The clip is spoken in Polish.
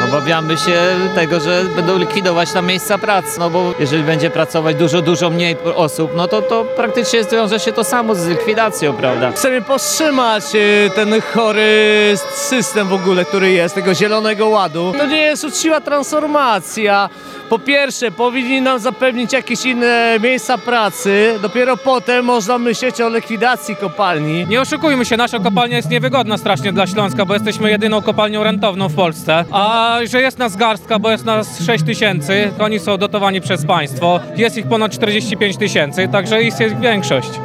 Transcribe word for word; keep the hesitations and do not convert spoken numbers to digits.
Obawiamy się tego, że będą likwidować tam miejsca pracy, no bo jeżeli będzie pracować dużo, dużo mniej osób, no to to praktycznie zwiąże się to samo z likwidacją, prawda? Chcemy powstrzymać y, ten chory system w ogóle, który jest, tego zielonego ładu. To nie jest uczciwa transformacja. Po pierwsze, powinni nam zapewnić jakieś inne miejsca pracy, dopiero potem można myśleć o likwidacji kopalni. Nie oszukujmy się, nasza kopalnia jest niewygodna strasznie dla Śląska, bo jesteśmy jedyną kopalnią rentowną w Polsce. A że jest nas garstka, bo jest nas sześć tysięcy, to oni są dotowani przez państwo. Jest ich ponad czterdzieści pięć tysięcy, także jest większość.